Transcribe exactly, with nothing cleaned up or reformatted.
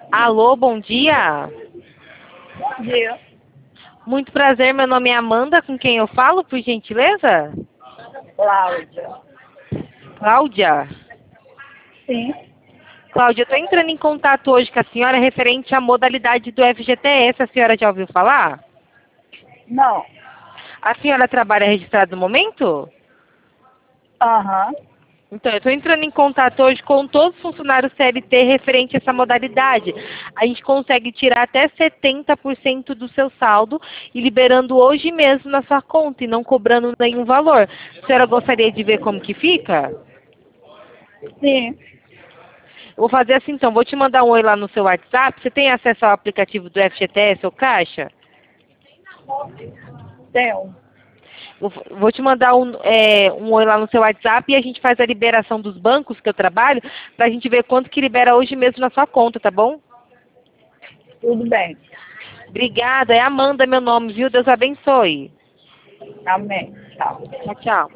Alô, bom dia. Bom dia. Muito prazer, meu nome é Amanda, com quem eu falo, por gentileza? Cláudia. Cláudia. Sim. Cláudia, eu estou entrando em contato hoje com a senhora referente à modalidade do F G T S. A senhora já ouviu falar? Não. A senhora trabalha registrada no momento? Aham. Então, eu estou entrando em contato hoje com todos os funcionários C L T referente a essa modalidade. A gente consegue tirar até setenta por cento do seu saldo e liberando hoje mesmo na sua conta e não cobrando nenhum valor. A senhora gostaria de ver como que fica? Sim. Eu vou fazer assim então, vou te mandar um oi lá no seu WhatsApp. Você tem acesso ao aplicativo do F G T S ou Caixa? Tenho. Eu vou te mandar um, é, um oi lá no seu WhatsApp e a gente faz a liberação dos bancos que eu trabalho pra gente ver quanto que libera hoje mesmo na sua conta, tá bom? Tudo bem. Obrigada, é Amanda meu nome, viu? Deus abençoe. Amém. Tchau. Tchau, tchau.